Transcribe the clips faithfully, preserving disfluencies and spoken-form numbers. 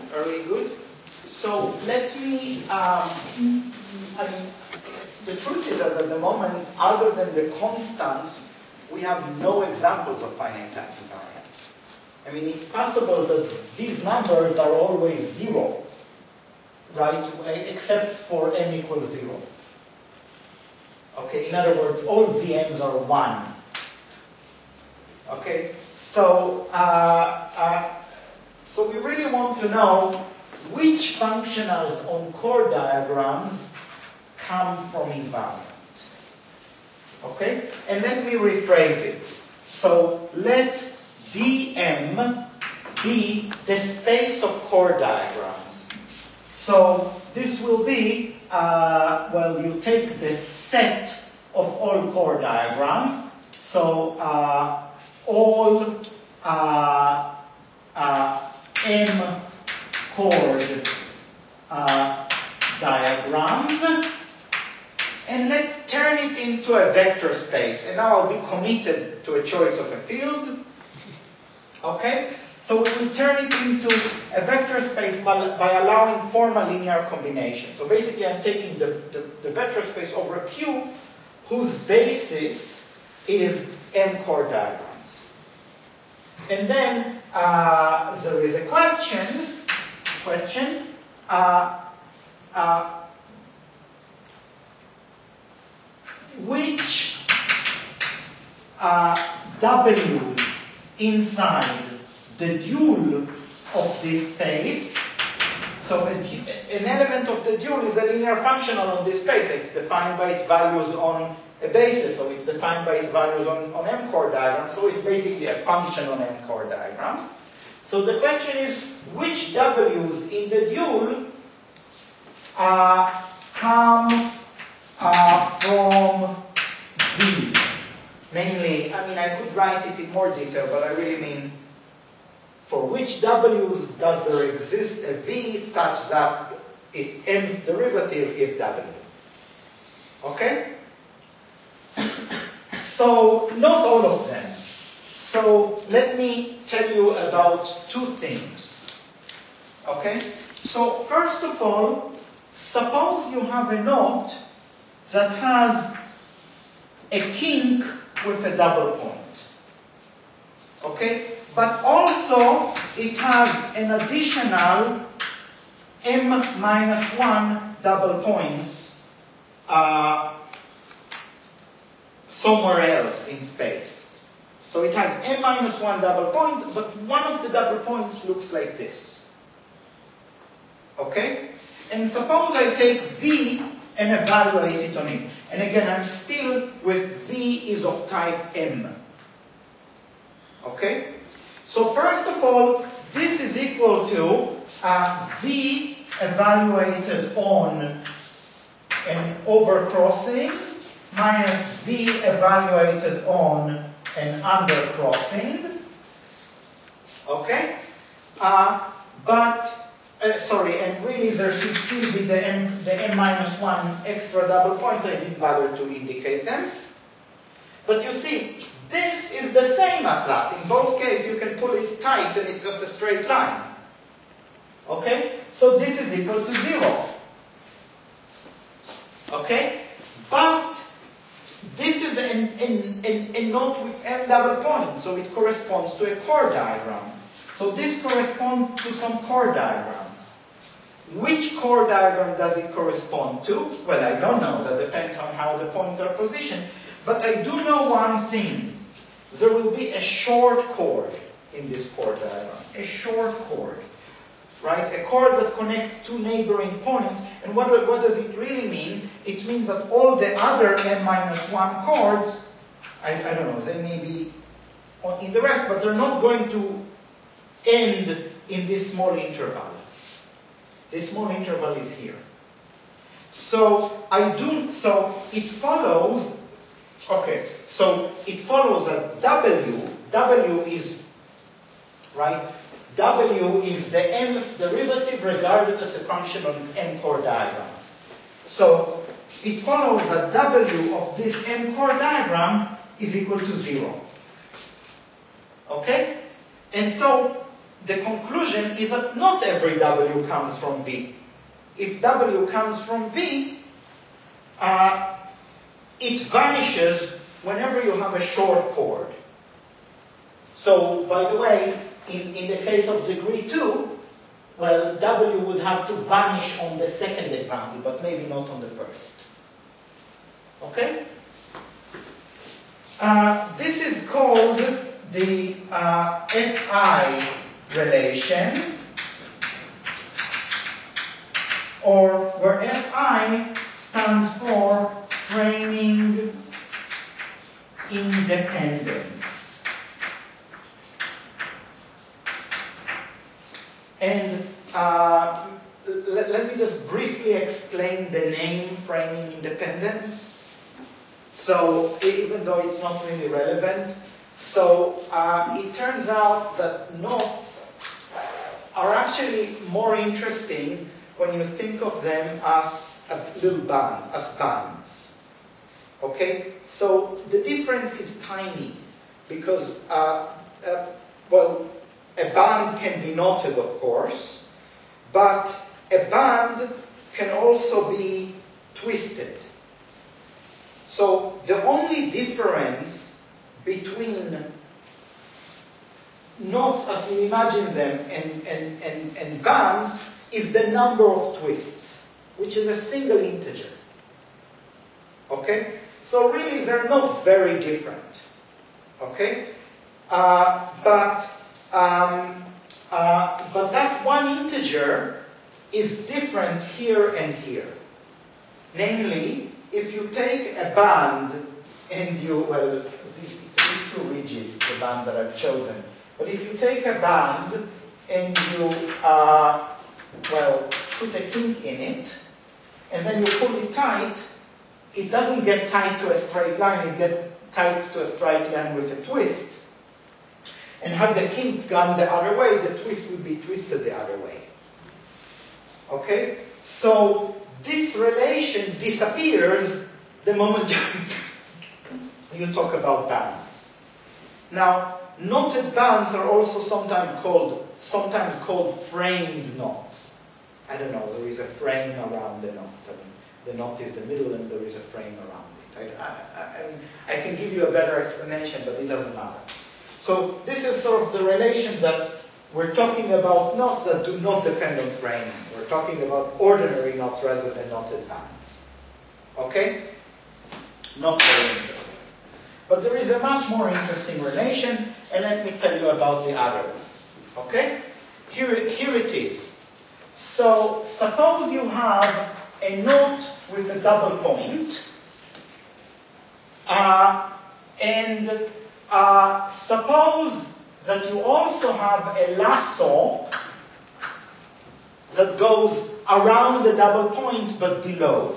Very good. So let me, um, I mean, the truth is that at the moment, other than the constants, we have no examples of finite time invariance. I mean, it's possible that these numbers are always zero, right? Except for n equals zero. Okay, in other words, all V Ms are one. Okay, so uh, uh, so we really want to know which functionals on chord diagrams come from invariant. Okay, and let me rephrase it. So let Dm be the space of chord diagrams. So this will be, uh, well, you take the set of all chord diagrams. So uh, all uh, uh, M chord uh, diagrams, and let's turn it into a vector space. And now I'll be committed to a choice of a field. Okay? So we will turn it into a vector space by, by allowing formal linear combination. So basically I'm taking the, the, the vector space over Q, whose basis is M chord diagrams. And then uh, there is a question, question, uh, uh, which uh, W's inside the dual of this space, so a, an element of the dual is a linear functional on this space. It's defined by its values on a basis, so it's defined by its values on, on M chord diagrams, so it's basically a function on M chord diagrams. So the question is, which W's in the dual uh, come uh, from these? Namely, I mean, I could write it in more detail, but I really mean, for which W's does there exist a V such that its nth derivative is W? Okay? So, not all of them. So, let me tell you about two things. Okay? So, first of all, suppose you have a knot that has a kink with a double point. Okay? But also, it has an additional m minus one double points uh, somewhere else in space. So it has m minus one double points, but one of the double points looks like this. Okay? And suppose I take V and evaluate it on it. And again, I'm still with V is of type M. Okay? So first of all, this is equal to uh, V evaluated on an over crossings minus V evaluated on an under crossing. Okay? Uh, but, uh, sorry, and really there should still be the M, the M minus one extra double points. I didn't bother to indicate them. But you see, this is the same as that. In both cases, you can pull it tight and it's just a straight line. Okay? So this is equal to zero. Okay? But this is a knot with m double points, so it corresponds to a chord diagram. So this corresponds to some chord diagram. Which chord diagram does it correspond to? Well, I don't know. That depends on how the points are positioned. But I do know one thing. There will be a short chord in this chord diagram. A short chord. Right? A chord that connects two neighboring points. And what, what does it really mean? It means that all the other n minus one chords, I, I don't know, they may be on, in the rest, but they're not going to end in this small interval. This small interval is here. So I do, so it follows, okay, so it follows that W, W is, right, W is the nth derivative regarded as a function of n chord diagrams. So it follows that W of this n chord diagram is equal to zero. Okay? And so the conclusion is that not every W comes from V. If W comes from V, uh, it vanishes whenever you have a short chord. So, by the way, in, in the case of degree two, well, W would have to vanish on the second example, but maybe not on the first. Okay? Uh, this is called the uh, F I relation, or where F I stands for framing independence. And uh, let, let me just briefly explain the name framing independence. So, even though it's not really relevant, so uh, it turns out that knots are actually more interesting when you think of them as uh, little bands, as bands. Okay? So the difference is tiny because, uh, uh, well, a band can be knotted, of course, but a band can also be twisted. So the only difference between knots as you imagine them and, and, and, and bands is the number of twists, which is a single integer. Okay? So really they're not very different. Okay? Uh, but, um, uh, but that one integer is different here and here. Namely, if you take a band and you, well, it's a bit too rigid, the band that I've chosen, but if you take a band and you, uh, well, put a kink in it, and then you pull it tight, it doesn't get tied to a straight line, it gets tied to a straight line with a twist. And had the kink gone the other way, the twist would be twisted the other way. Okay? So this relation disappears the moment you talk about bands. Now, knotted bands are also sometimes called, sometimes called framed knots. I don't know, there is a frame around the knot. I mean, the knot is the middle and there is a frame around it. I, I, I, I can give you a better explanation, but it doesn't matter. So this is sort of the relation that we're talking about knots that do not depend on framing. We're talking about ordinary knots rather than knotted bands. Okay? Not very interesting. But there is a much more interesting relation, and let me tell you about the other one. Okay? Here, here it is. So suppose you have a knot with a double point, uh, and uh, suppose that you also have a lasso that goes around the double point but below.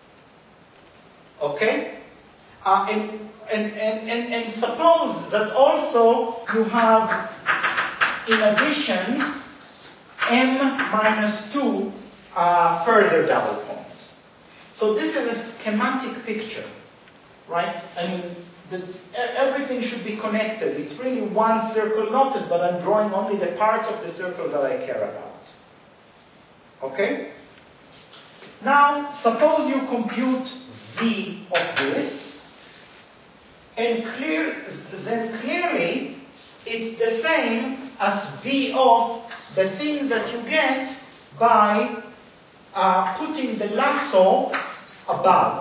Okay? Uh, and, and, and, and, and suppose that also you have, in addition, m minus two uh, further double points. So this is a schematic picture, right? I mean, the, everything should be connected. It's really one circle knotted, but I'm drawing only the parts of the circle that I care about. Okay? Now, suppose you compute V of this, and clear, then clearly it's the same as V of the thing that you get by uh, putting the lasso above.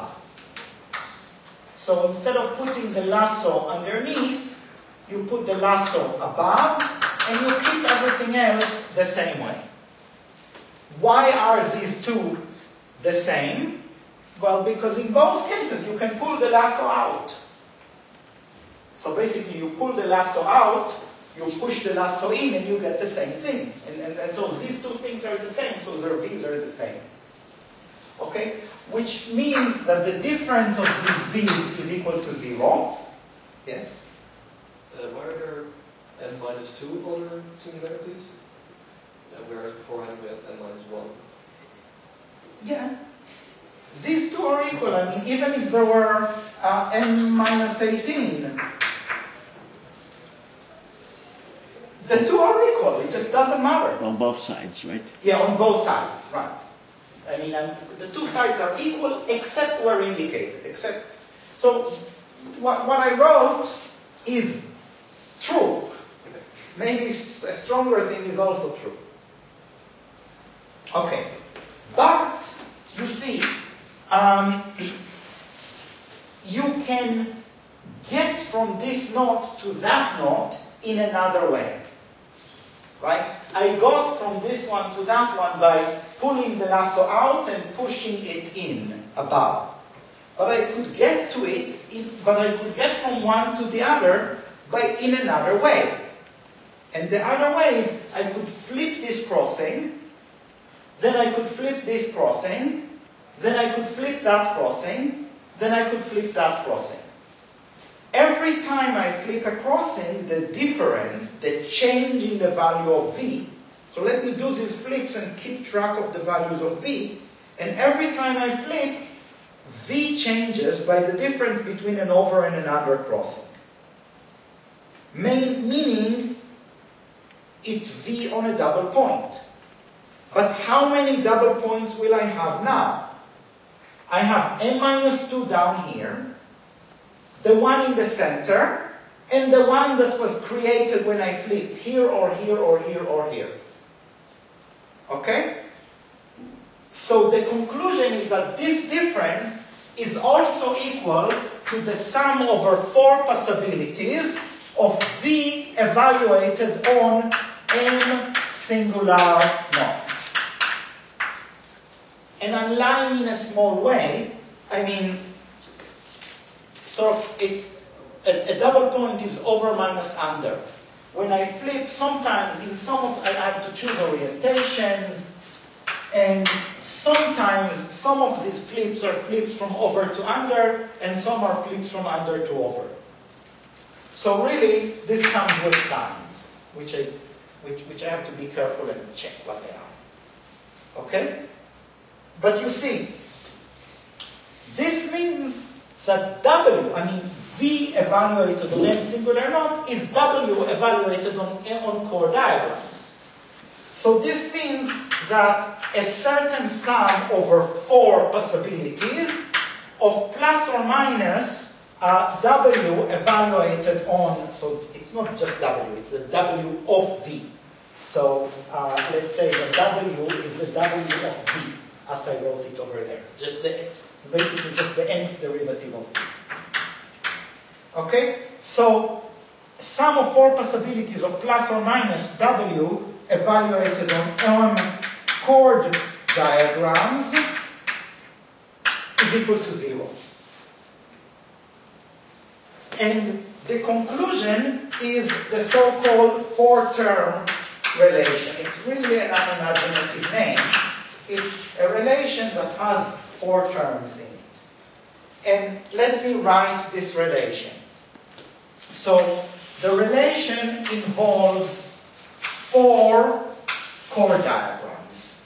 So instead of putting the lasso underneath, you put the lasso above, and you keep everything else the same way. Why are these two the same? Well, because in both cases you can pull the lasso out. So basically you pull the lasso out, you push the lasso in, and you get the same thing. And, and, and so these two things are the same, so their V's are the same. Okay? Which means that the difference of these V's is equal to zero. Yes? Uh, why are there n minus two other singularities? Uh, whereas beforehand we had n minus one. Yeah. These two are equal. I mean, even if there were uh, n minus eighteen, the two are equal. It just on both sides, right? Yeah, on both sides, right. I mean, um, the two sides are equal except where indicated, except, so what, what I wrote is true. Maybe a stronger thing is also true. Okay, but you see, um, you can get from this knot to that knot in another way. Right? I got from this one to that one by pulling the lasso out and pushing it in above. But I could get to it, in, but I could get from one to the other by in another way. And the other way is I could flip this crossing, then I could flip this crossing, then I could flip that crossing, then I could flip that crossing. Every time I flip a crossing, the difference, the change in the value of v, so let me do these flips and keep track of the values of v, and every time I flip, v changes by the difference between an over and an under crossing. Main, meaning, it's v on a double point. But how many double points will I have now? I have n minus two down here, the one in the center, and the one that was created when I flipped here or here or here or here. Okay? So the conclusion is that this difference is also equal to the sum over four possibilities of v evaluated on m singular knots. And I'm lying in a small way. I mean, sort of, it's a, a double point is over minus under. When I flip, sometimes in some of, I have to choose orientations, and sometimes some of these flips are flips from over to under, and some are flips from under to over. So really, this comes with signs, which I, which, which I have to be careful and check what they are. Okay? But you see, this means that W, I mean V evaluated on M singular knots, is W evaluated on, on chord diagrams. So this means that a certain sum over four possibilities of plus or minus uh, W evaluated on, so it's not just W, it's the W of V. So uh, let's say the W is the W of V, as I wrote it over there. Just the, basically just the nth derivative of V. Okay? So sum of four possibilities of plus or minus W evaluated on M chord diagrams is equal to zero. And the conclusion is the so-called four-term relation. It's really an unimaginative name. It's a relation that has four terms in it. And let me write this relation. So the relation involves four chord diagrams.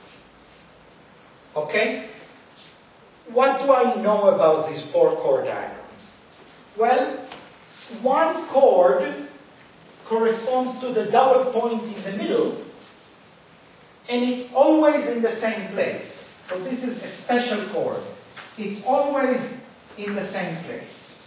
Okay? What do I know about these four chord diagrams? Well, one chord corresponds to the double point in the middle, and it's always in the same place. So this is a special chord. It's always in the same place.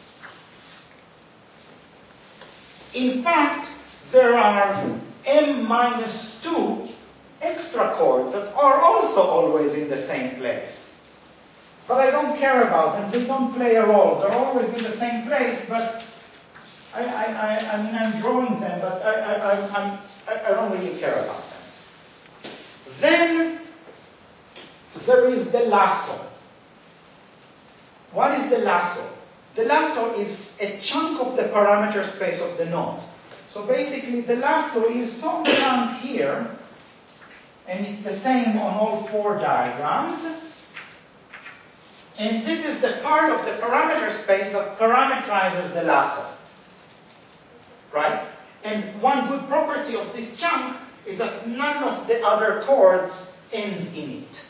In fact, there are m minus two extra chords that are also always in the same place. But I don't care about them. They don't play a role. They're always in the same place, but I, I, I, I mean, I'm drawing them, but I, I, I, I'm, I, I don't really care about them. Then there is the lasso. What is the lasso? The lasso is a chunk of the parameter space of the node. So basically, the lasso is some chunk here, and it's the same on all four diagrams. And this is the part of the parameter space that parameterizes the lasso. Right? And one good property of this chunk is that none of the other chords end in it.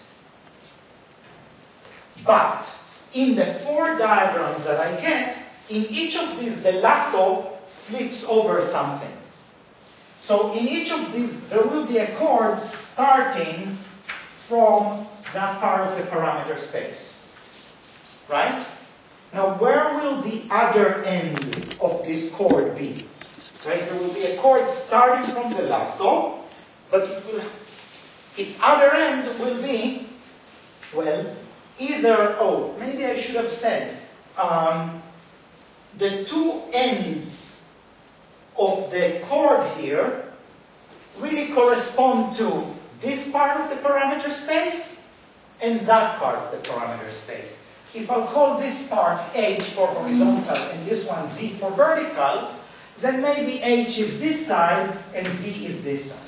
But in the four diagrams that I get, in each of these the lasso flips over something. So in each of these, there will be a chord starting from that part of the parameter space. Right? Now, where will the other end of this chord be? Right? There will be a chord starting from the lasso, but it will, its other end will be, well, either, oh, maybe I should have said, um, the two ends of the chord here really correspond to this part of the parameter space and that part of the parameter space. If I'll call this part H for horizontal and this one V for vertical, then maybe H is this side and V is this side.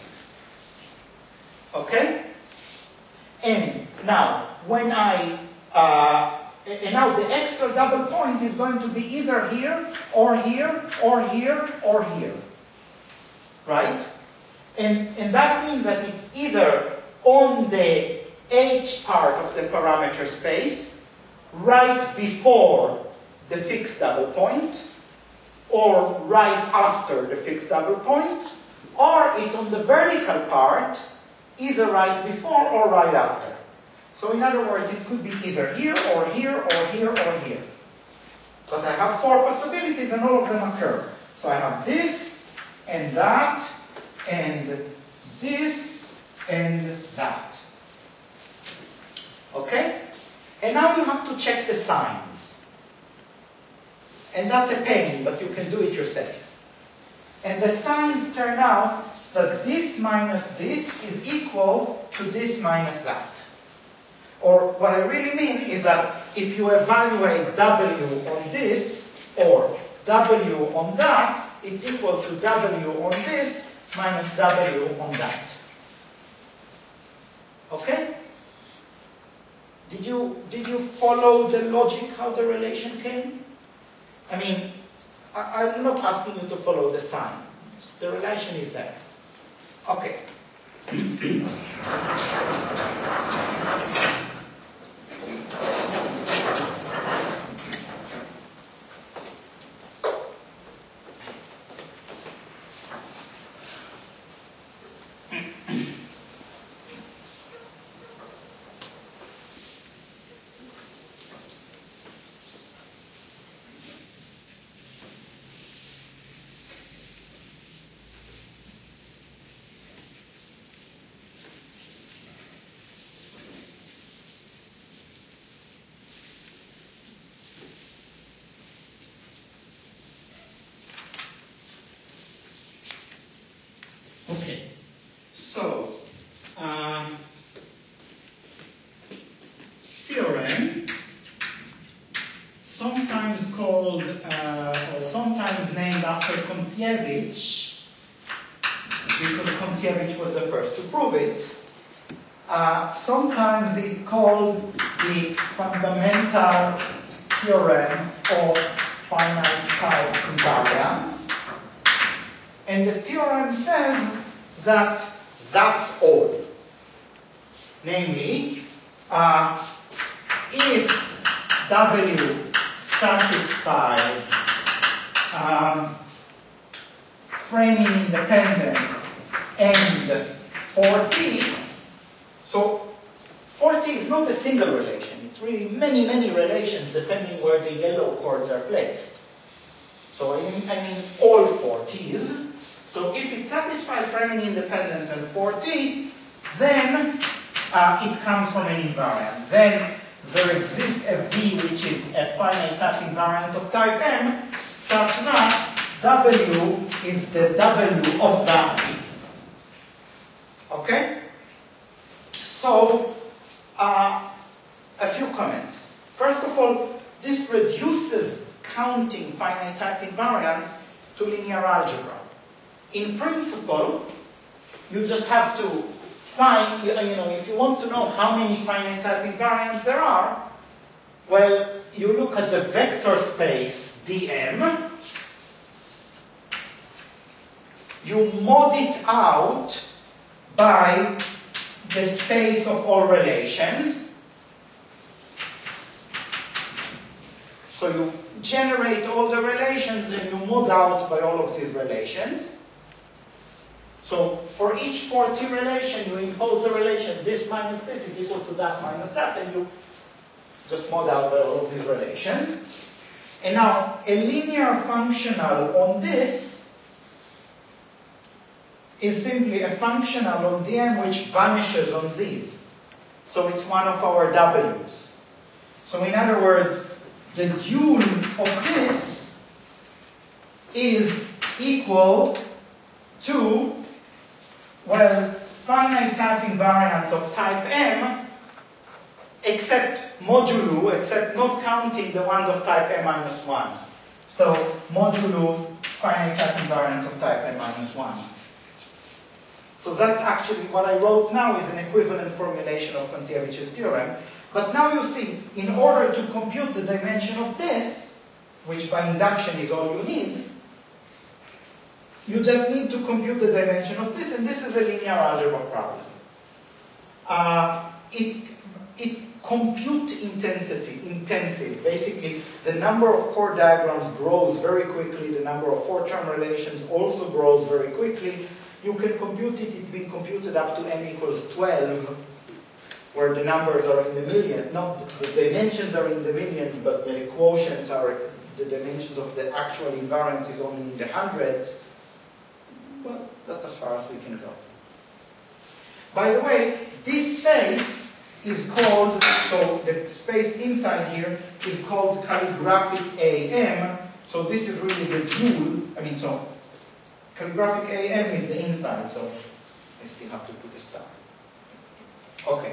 Okay? And now, when I, uh, and now the extra double point is going to be either here, or here, or here, or here. Right? And, and that means that it's either on the H part of the parameter space, right before the fixed double point, or right after the fixed double point, or it's on the vertical part, either right before or right after. So in other words, it could be either here, or here, or here, or here. But I have four possibilities and all of them occur. So I have this, and that, and this, and that. Okay? And now you have to check the signs. And that's a pain, but you can do it yourself. And the signs turn out that this minus this is equal to this minus that. Or what I really mean is that if you evaluate W on this, or W on that, it's equal to W on this minus W on that. Okay? Did you, did you follow the logic how the relation came? I mean, I, I'm not asking you to follow the sign. The relation is there. Okay. Okay, so, um, theorem, sometimes called, uh, or sometimes named after Kontziewicz, because Kontziewicz was the first to prove it. Uh, sometimes it's called the fundamental theorem of finite type invariance. And the theorem says that that's all. Namely, uh, if W satisfies um, framing independence and four T, so four T is not a single relation. It's really many, many relations depending where the yellow chords are placed. So I mean, I mean all four T's. So if it satisfies framing independence and four T, then uh, it comes from an invariant. Then there exists a V which is a finite type invariant of type M, such that W is the W of that V. Okay? So, uh, a few comments. First of all, this reduces counting finite type invariants to linear algebra. In principle, you just have to find, you know, if you want to know how many finite type invariants there are, well, you look at the vector space D M, you mod it out by the space of all relations. So you generate all the relations and you mod out by all of these relations. So for each four T relation, you impose a relation, this minus this is equal to that minus that, and you just model all of these relations. And now, a linear functional on this is simply a functional on Dm which vanishes on Z's. So it's one of our W's. So in other words, the dual of this is equal to, well, finite type invariants of type M, except modulo, except not counting the ones of type M minus one. So modulo finite type invariants of type M minus one. So that's actually what I wrote now is an equivalent formulation of Konciewicz's theorem. But now you see, in order to compute the dimension of this, which by induction is all you need, you just need to compute the dimension of this, and this is a linear algebra problem. Uh, it's, it's compute intensity, intensive. Basically, the number of core diagrams grows very quickly, the number of four-term relations also grows very quickly. You can compute it, it's been computed up to n equals twelve, where the numbers are in the millions. Not the dimensions are in the millions, but the quotients are, the dimensions of the actual invariance is only in the hundreds. Well, that's as far as we can go. By the way, this space is called, so the space inside here is called calligraphic A M. So this is really the dual, I mean, so calligraphic A M is the inside, so I still have to put a star. Okay.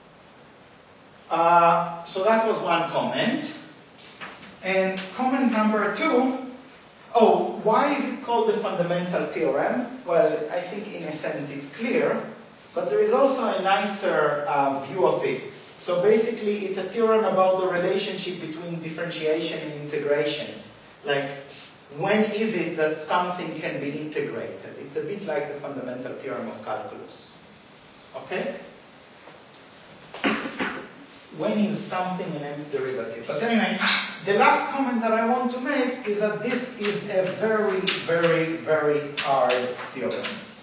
Uh, so that was one comment. And comment number two, oh, why is it called the fundamental theorem? Well, I think in a sense it's clear, but there is also a nicer uh, view of it. So basically it's a theorem about the relationship between differentiation and integration. Like, when is it that something can be integrated? It's a bit like the fundamental theorem of calculus. Okay? When is something an nth derivative? But anyway, the last comment that I want to make is that this is a very, very, very hard theorem.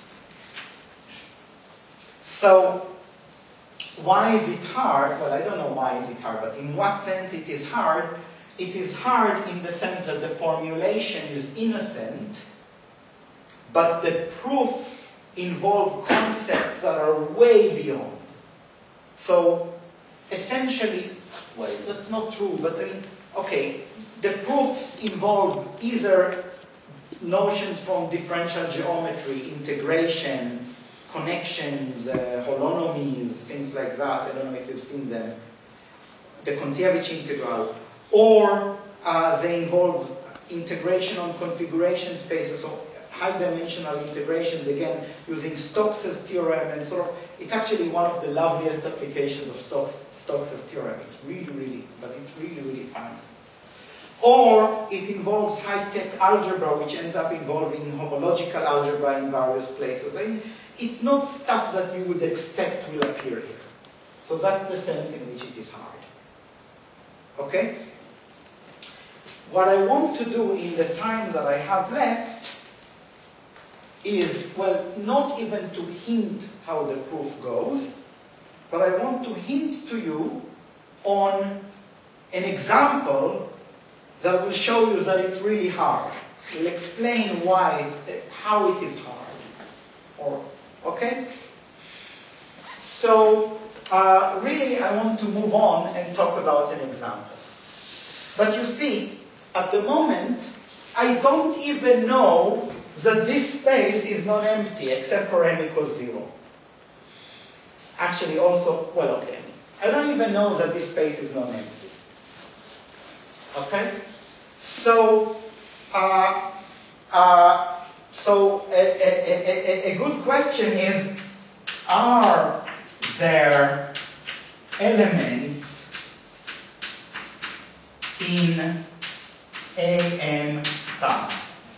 So, why is it hard? Well, I don't know why is it hard, but in what sense it is hard? It is hard in the sense that the formulation is innocent, but the proof involves concepts that are way beyond. So, essentially, well, that's not true, but I mean, okay, the proofs involve either notions from differential geometry, integration, connections, uh, holonomies, things like that. I don't know if you've seen them. The Konciewicz's integral. Or uh, they involve integration on configuration spaces, so high-dimensional integrations, again, using Stokes' theorem, and sort of, it's actually one of the loveliest applications of Stokes' Stokes' theorem. It's really, really, but it's really, really fancy. Or it involves high-tech algebra, which ends up involving homological algebra in various places. I mean, it's not stuff that you would expect will appear here. So that's the sense in which it is hard. Okay? What I want to do in the time that I have left is, well, not even to hint how the proof goes, but I want to hint to you on an example that will show you that it's really hard. Will explain why it's, how it is hard. Or, okay? So, uh, really I want to move on and talk about an example. But you see, at the moment, I don't even know that this space is non-empty except for m equals zero. Actually also, well, okay. I don't even know that this space is non-empty. Okay? So, uh, uh, so a, a, a, a good question is, are there elements in A M star?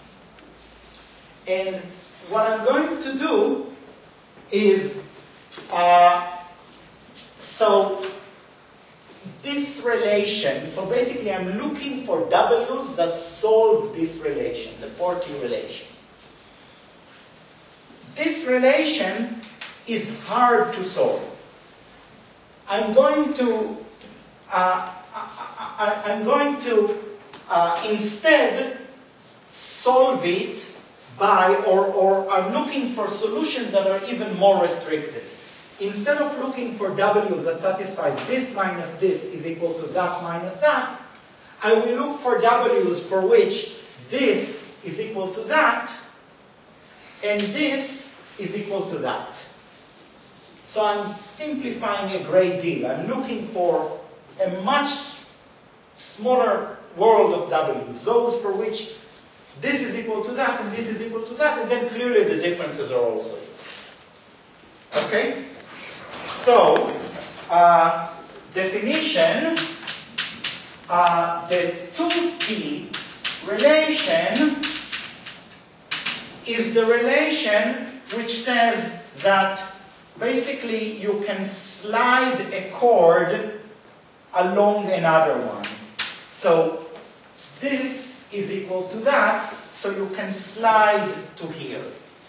And what I'm going to do is, uh, so this relation, so basically I'm looking for W's that solve this relation, the four T relation. This relation is hard to solve. I'm going to, uh, I, I, I'm going to uh, instead solve it by, or, or I'm looking for solutions that are even more restricted. Instead of looking for W's that satisfies this minus this is equal to that minus that, I will look for W's for which this is equal to that, and this is equal to that. So I'm simplifying a great deal. I'm looking for a much smaller world of W's, those for which this is equal to that, and this is equal to that, and then clearly the differences are also equal. Okay? So, uh, definition, uh, the two T relation is the relation which says that basically you can slide a chord along another one. So this is equal to that, so you can slide to here.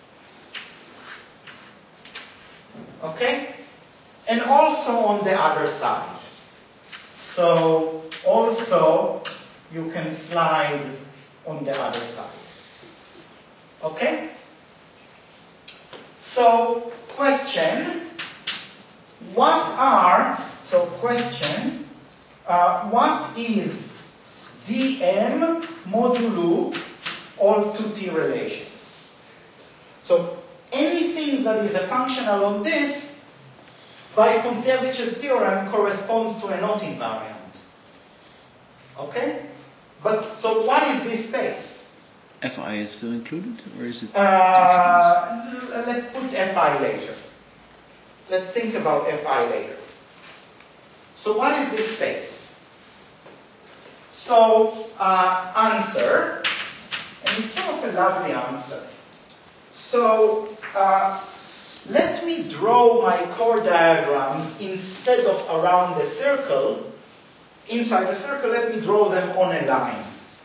Okay? And also on the other side. So also you can slide on the other side. Okay? So, question, what are, so question, uh, what is dm modulo all two T relations? So, anything that is a functional on this, by Kontsevich theorem, corresponds to a knot invariant. Okay? But, so what is this space? Fi is still included, or is it? Uh, let's put Fi later. Let's think about Fi later. So what is this space? So, uh, answer, and it's sort of a lovely answer. So, uh, let me draw my chord diagrams instead of around the circle. Inside the circle, let me draw them on a line.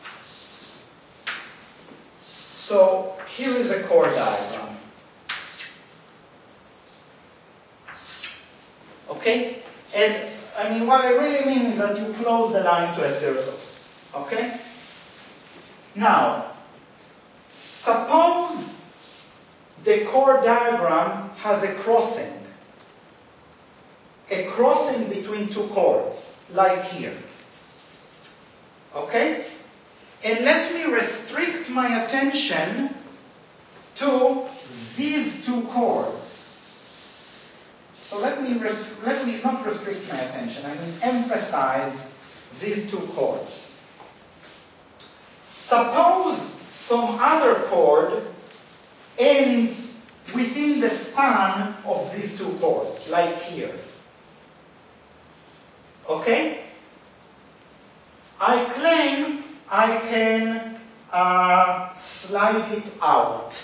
So here is a chord diagram. Okay? And I mean, what I really mean is that you close the line to a circle. Okay? Now, suppose the chord diagram has a crossing. A crossing between two chords, like here. Okay? And let me restrict my attention to these two chords. So let me, let me not restrict my attention, I mean emphasize these two chords. Suppose some other chord ends within the span of these two chords, like here. Okay? I claim I can uh, slide it out.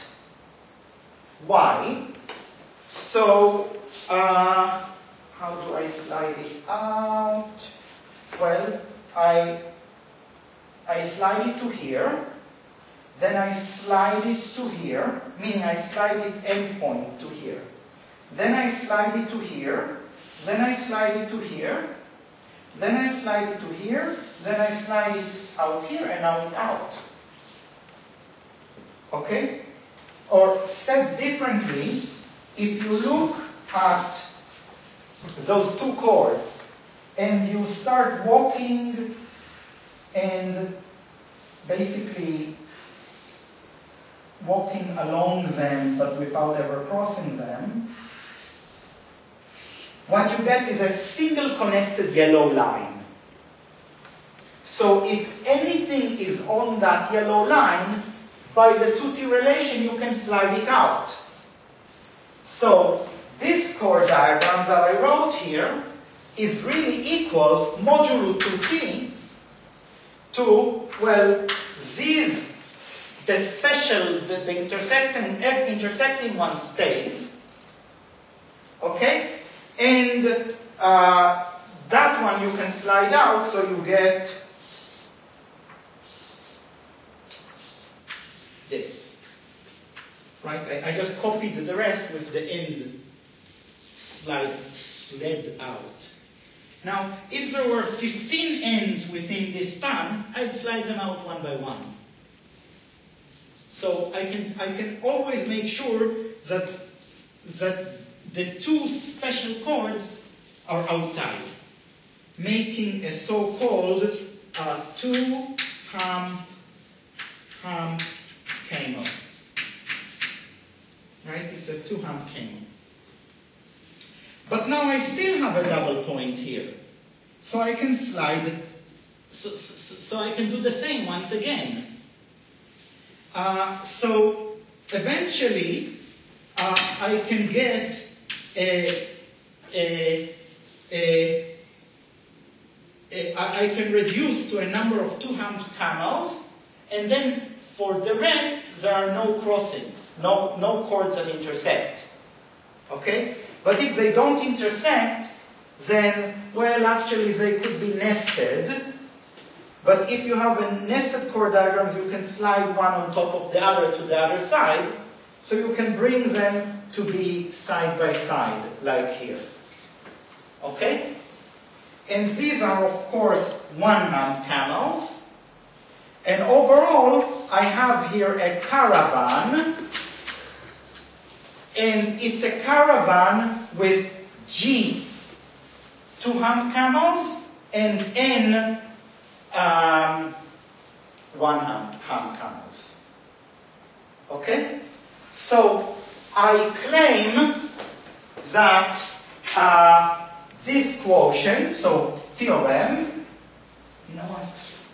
Why? So, uh, how do I slide it out? Well, I, I slide it to here, then I slide it to here, meaning I slide its endpoint to here. Then I slide it to here, then I slide it to here, then I slide it to here, then I slide it out here, and now it's out. Okay? Or said differently, if you look at those two chords, and you start walking and basically walking along them, but without ever crossing them, what you get is a single connected yellow line. So if anything is on that yellow line, by the two T relation you can slide it out. So this chord diagram that I wrote here is really equal modulo two T to, well, these, the special, the, the intersecting, intersecting one stays, okay? And uh, that one you can slide out, so you get this. right? I, I just copied the rest with the end slide slid out. Now, if there were fifteen ends within this span, I'd slide them out one by one. So I can, I can always make sure that, that the two special chords are outside, making a so-called uh, two-hum hum camel. Right? It's a two-hum camel. But now I still have a double point here. So I can slide, so, so, so I can do the same once again. Uh, so eventually uh, I can get a, a, a, a, I can reduce to a number of two-hum camels, and then for the rest there are no crossings, no, no chords that intersect. Okay? But if they don't intersect, then, well, actually they could be nested. But if you have a nested chord diagrams, you can slide one on top of the other to the other side, so you can bring them to be side by side, like here. Okay? And these are, of course, one-hum camels. And overall, I have here a caravan. And it's a caravan with G two-hum camels and N um, one-hum hum camels. Okay? So I claim that uh, this quotient, so theorem, you know what?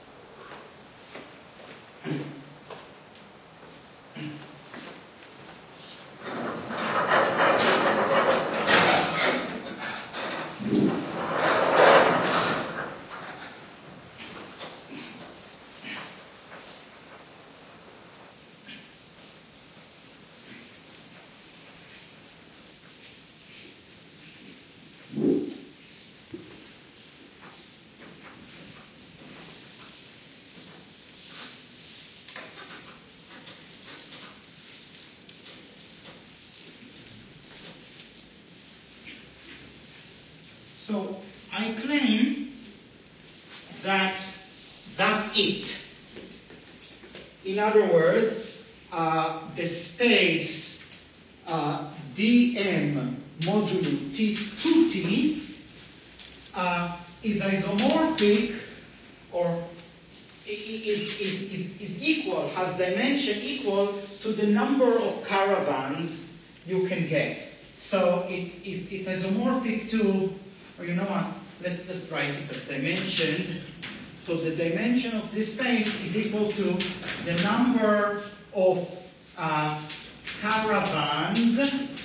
So I claim that that's it. In other words, uh, the space uh, D M modulo T two T uh, is isomorphic, or is, is, is, is equal, has dimension equal to the number of caravans you can get. So it's, it's, it's isomorphic to, or you know what, let's just write it as dimensions. So the dimension of this space is equal to the number of uh, caravans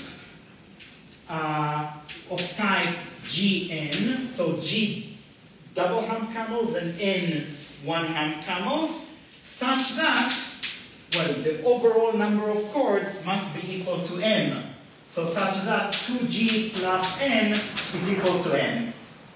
uh, of type G N, so G double hum camels and N one hum camels, such that, well, the overall number of chords must be equal to N. So such that two G plus N is equal to N.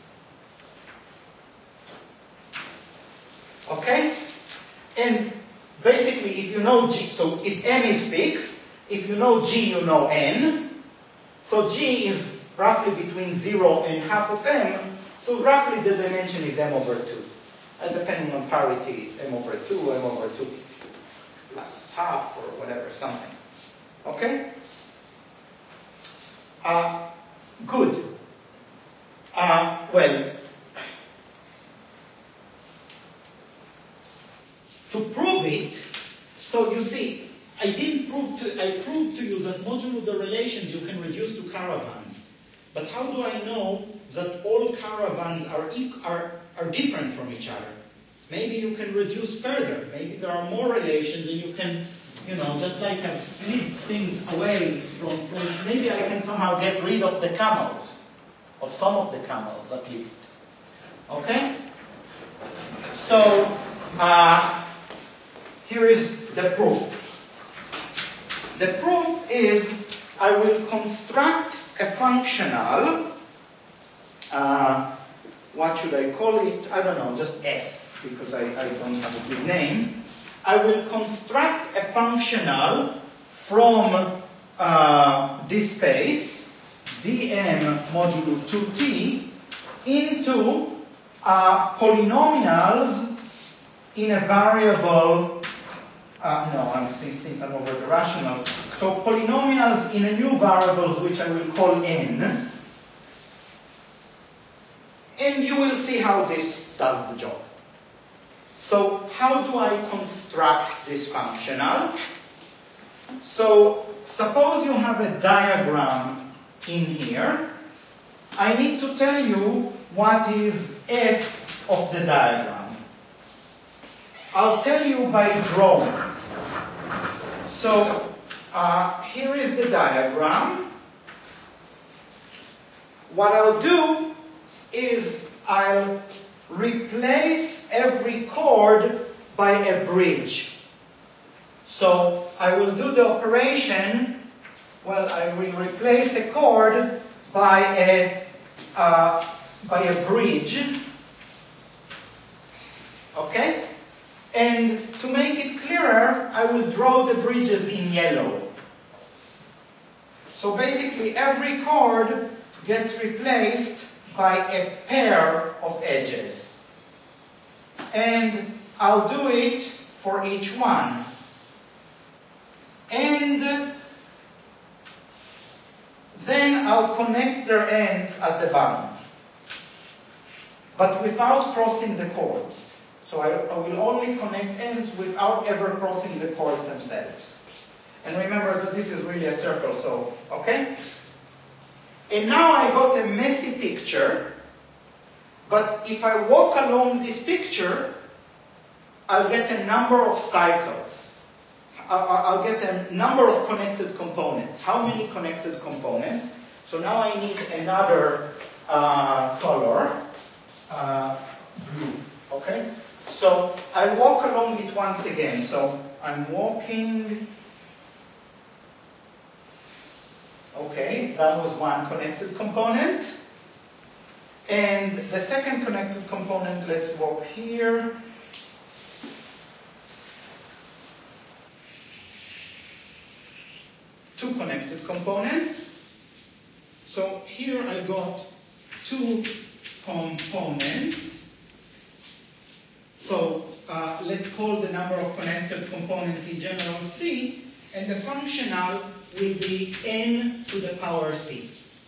Okay? And basically, if you know G, so if M is fixed, if you know G, you know N. So G is roughly between zero and half of M. So roughly the dimension is M over two. And depending on parity, it's M over two, M over two plus half, or whatever, something. Okay? Uh, good. Uh, well, to prove it, so you see, I didn't prove to, I proved to you that modulo the relations you can reduce to caravans. But how do I know that all caravans are, are, are different from each other? Maybe you can reduce further. Maybe there are more relations and you can, you know, just like I've slid things away from, from, maybe I can somehow get rid of the camels, of some of the camels at least. Okay? So, uh, here is the proof. The proof is I will construct a functional, uh, what should I call it? I don't know, just F, because I, I don't have a good name. I will construct a functional from uh, this space, dm modulo two t, into uh, polynomials in a variable, uh, no, I'm since, since I'm over the rationals, so polynomials in a new variables which I will call n, and you will see how this does the job. So how do I construct this functional? So suppose you have a diagram in here. I need to tell you what is f of the diagram. I'll tell you by drawing. So uh, here is the diagram. What I'll do is I'll replace every chord by a bridge. So I will do the operation, well, I will replace a chord by a, uh, by a bridge. Okay? And to make it clearer, I will draw the bridges in yellow. So basically every chord gets replaced by a pair of edges. And I'll do it for each one. And then I'll connect their ends at the bottom, but without crossing the chords. So I, I will only connect ends without ever crossing the chords themselves. And remember that this is really a circle, so, okay? And now I got a messy picture, but if I walk along this picture, I'll get a number of cycles. I'll get a number of connected components. How many connected components? So now I need another uh, color, uh, blue, okay? So I'll walk along it once again. So I'm walking, okay, that was one connected component. And the second connected component, let's walk here. Two connected components. So here I got two components. So uh, let's call the number of connected components in general C, and the functional will be n to the power c.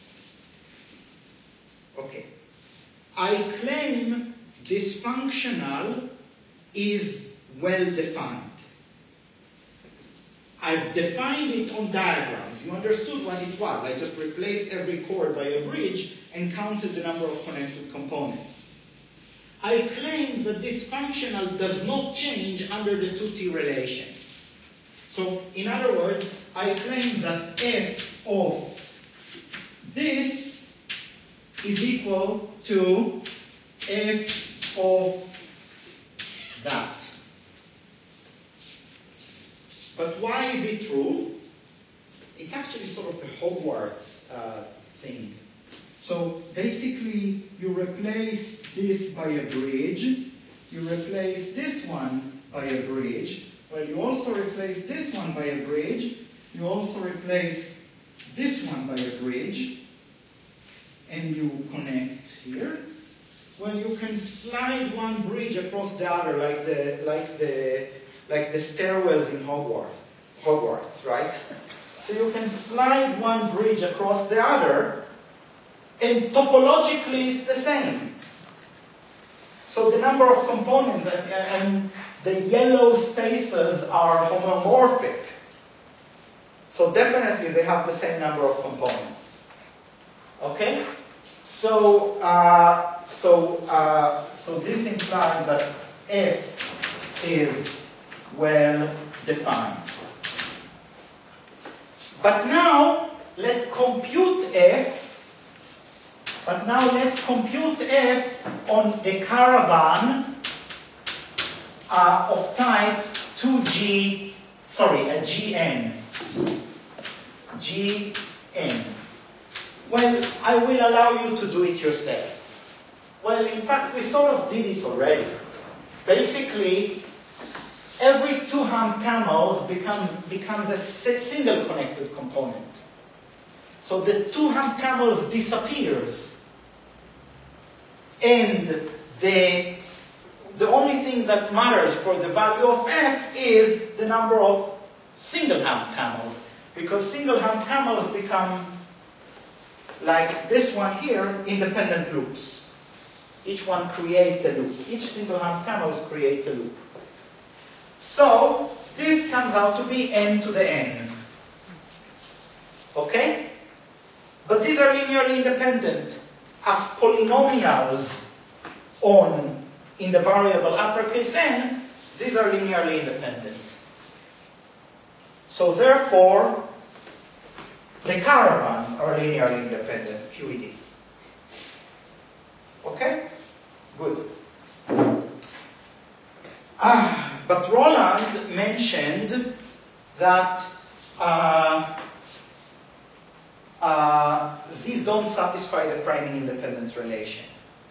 Okay. I claim this functional is well defined. I've defined it on diagrams. You understood what it was. I just replaced every chord by a bridge and counted the number of connected components. I claim that this functional does not change under the two T relation. So, in other words, I claim that f of this is equal to f of that. But why is it true? It's actually sort of a Hogwarts uh, thing. So basically, you replace this by a bridge, you replace this one by a bridge, well, you also replace this one by a bridge, you also replace this one by a bridge, and you connect here. Well, you can slide one bridge across the other, like the like the like the stairwells in Hogwarts, Hogwarts, right? So you can slide one bridge across the other, and topologically it's the same. So the number of components and, and the yellow spaces are homomorphic. So definitely they have the same number of components. Okay? So uh, so uh, so this implies that F is well defined. But now let's compute F. But now let's compute F on a caravan uh, of type two G, sorry, a G N. G N. Well, I will allow you to do it yourself. Well, in fact, we sort of did it already. Basically, every two hump camels becomes, becomes a single connected component. So the two hump camels disappears. And the, the only thing that matters for the value of f is the number of single hump camels. Because single hump camels become, like this one here, independent loops. Each one creates a loop. Each single hump camel creates a loop. So this comes out to be n to the n. Okay? But these are linearly independent. As polynomials on in the variable uppercase n, these are linearly independent. So therefore, the caravans are linearly independent, Q E D. Okay? Good. Ah, but Roland mentioned that uh, uh, these don't satisfy the framing independence relation.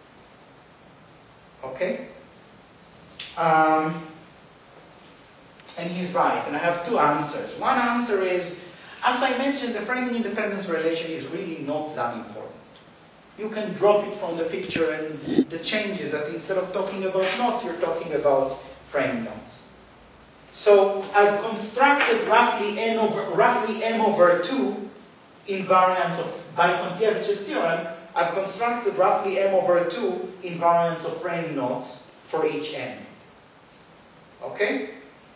Okay? Um, and he's right, and I have two answers. One answer is, as I mentioned, the framing independence relation is really not that important. You can drop it from the picture, and the change is that instead of talking about knots, you're talking about frame knots. So I've constructed roughly n over roughly m over two invariants of, by Kontsevich theorem, I've constructed roughly m over two invariants of frame knots for each n. Okay?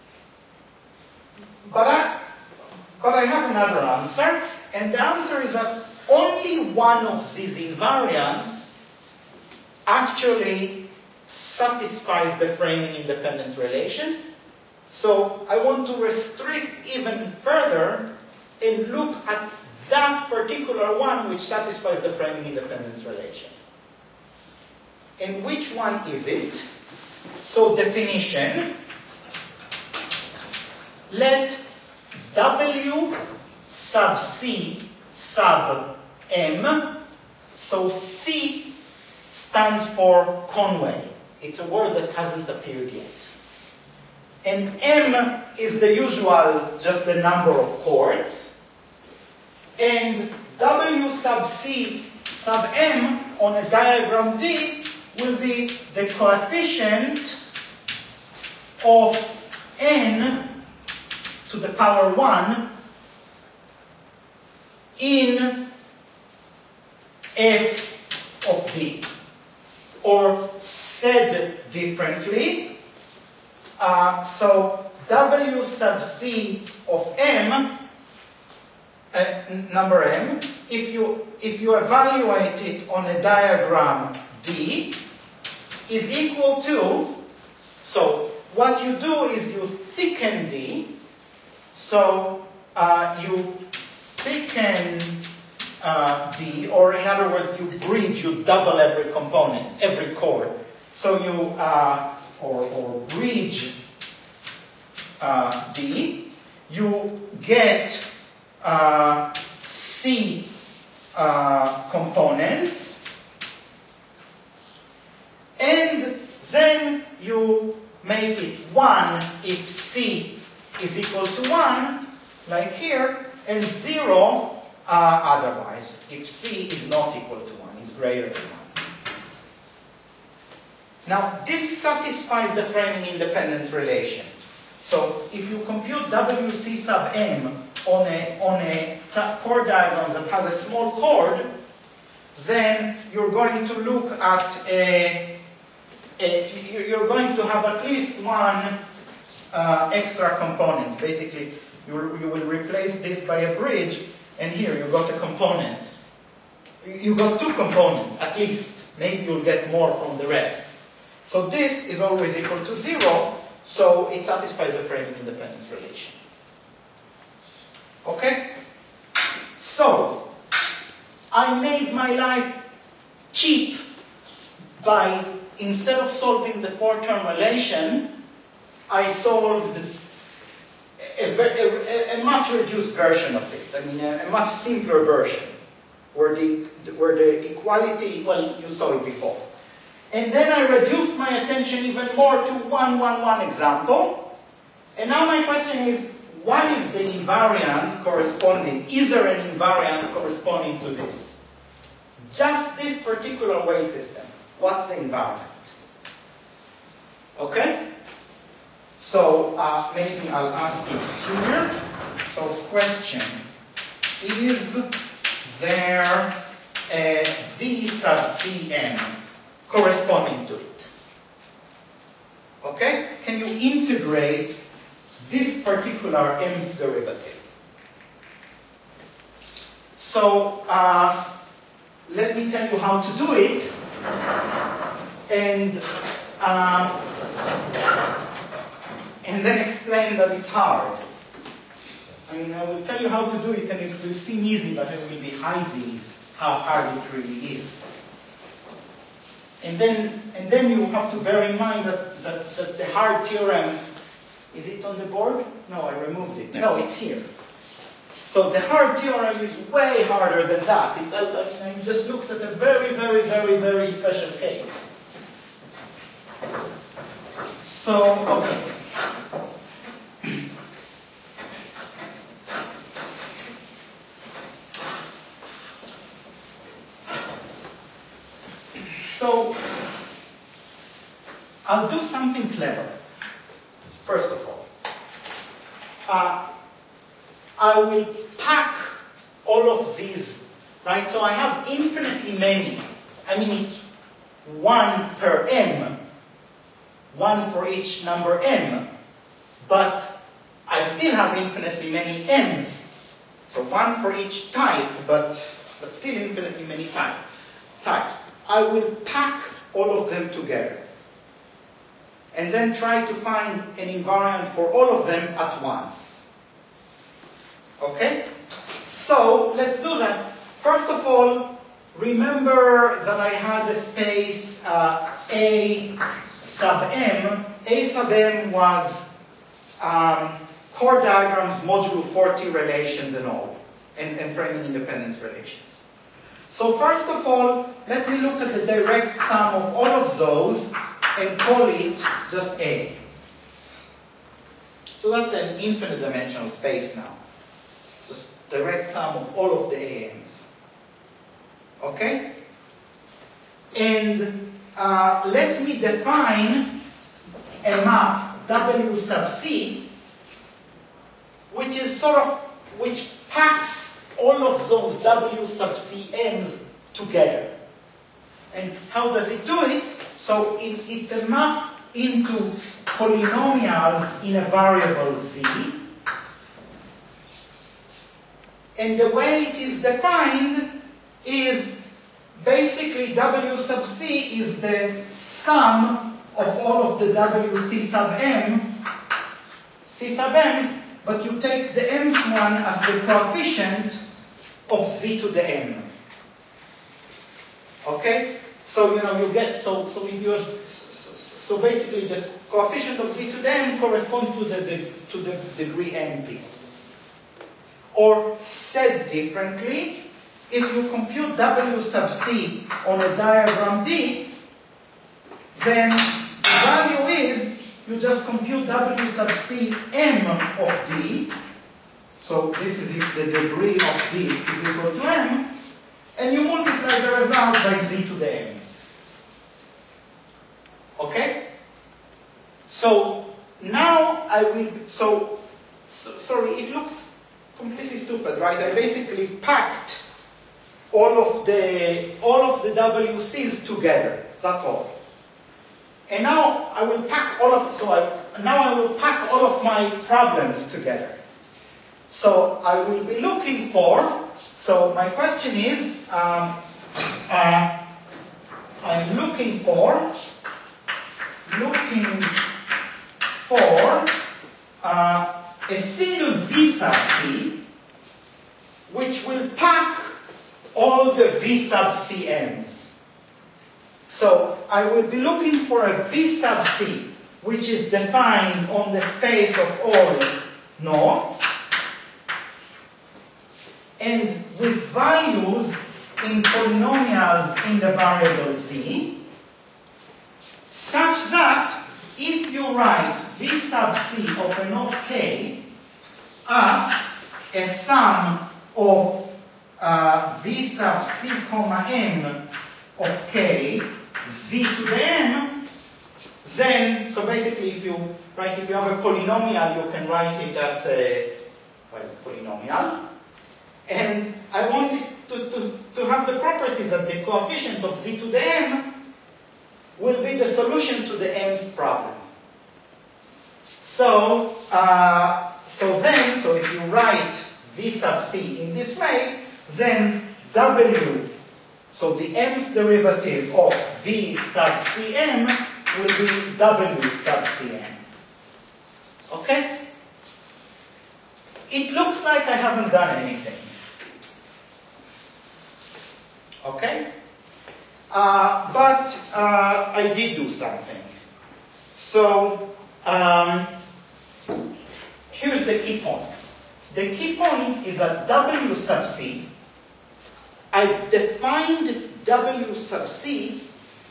But I, but I have another answer, and the answer is that only one of these invariants actually satisfies the framing independence relation. So I want to restrict even further and look at that particular one which satisfies the framing independence relation. And which one is it? So definition, let W sub C sub M, so C stands for Conway. It's a word that hasn't appeared yet. And M is the usual, just the number of chords. And W sub C sub M on a diagram D will be the coefficient of N to the power one in F of D. Or said differently, uh, so W sub C of M, uh, number M, if you, if you evaluate it on a diagram D, is equal to, so what you do is you thicken D, so uh, you thicken uh, D, or in other words, you bridge, you double every component, every chord. So you, uh, or, or bridge uh, D, you get uh, C uh, components, and then you make it one if C is equal to one, like here, and zero uh, otherwise, if C is not equal to one, is greater than one. Now, this satisfies the framing independence relation. So, if you compute W C sub M on a, on a chord diagram that has a small chord, then you're going to look at a, a you're going to have at least one uh, extra component. Basically, you, you will replace this by a bridge, and here you got a component. You got two components, at least. Maybe you'll get more from the rest. So this is always equal to zero, so it satisfies the framing independence relation. Okay? So, I made my life cheap by, instead of solving the four-term relation, I solved a, a, a much reduced version of it. I mean, a, a much simpler version, where the, where the equality, well, you saw it before. And then I reduced my attention even more to one, one, one example. And now my question is, what is the invariant corresponding? Is there an invariant corresponding to this? Just this particular weight system. What's the invariant? Okay? So uh, maybe I'll ask it here. So question, is there a V sub Cm corresponding to it? Okay? Can you integrate this particular mth derivative? So uh, let me tell you how to do it. And uh, and then explain that it's hard. I mean, I will tell you how to do it, and it will seem easy, but I will be hiding how hard it really is. And then, and then you have to bear in mind that, that, that the hard theorem, is it on the board? No, I removed it. No, it's here. So the hard theorem is way harder than that. It's, I, I mean, I just looked at a very, very, very, very special case. So, okay. So, I'll do something clever, first of all. Uh, I will pack all of these, right? So I have infinitely many. I mean, it's one per m, one for each number m, but I still have infinitely many m's. So one for each type, but, but still infinitely many type, types. I will pack all of them together and then try to find an invariant for all of them at once. Okay? So, let's do that. First of all, remember that I had a space uh, A sub m. A sub m was um, chord diagrams modulo forty relations and all, and, and framing independence relations. So first of all, let me look at the direct sum of all of those and call it just A. So that's an infinite dimensional space now. Just direct sum of all of the A Ms. Okay? And uh, let me define a map W sub C, which is sort of, which packs all of those W sub C M's together. And how does it do it? So it, it's a map into polynomials in a variable Z. And the way it is defined is basically W sub C is the sum of all of the W C sub M, C sub M's, but you take the mth one as the coefficient of Z to the M. Okay? So, you know, you get, so, so if you're, so basically the coefficient of Z to the M corresponds to the, the, to the degree M piece. Or said differently, if you compute W sub C on a diagram D, then the value is, you just compute W sub C M of D. So this is if the degree of D is equal to M, and you multiply the result by Z to the M. Okay? So now I will, so, so sorry, it looks completely stupid, right? I basically packed all of the all of the W Cs together. That's all. And now I will pack all of so I now I will pack all of my problems together. So I will be looking for. So my question is, um, uh, I'm looking for looking for uh, a single V sub C, which will pack all the V sub C M's. So I will be looking for a V sub C, which is defined on the space of all nodes, and with values in polynomials in the variable Z, such that if you write V sub c of a node k as a sum of uh, v sub c comma m of k z to the m, then, so basically if you, right, if you have a polynomial, you can write it as a, well, polynomial. And I want it to, to, to have the properties that the coefficient of z to the m will be the solution to the mth problem. So, uh, so then, so if you write v sub c in this way, then w, so the mth derivative of v sub cm will be w sub cm. Okay? It looks like I haven't done anything. Okay? Uh, but uh, I did do something. So, um, here's the key point. The key point is that w sub c, I've defined w sub c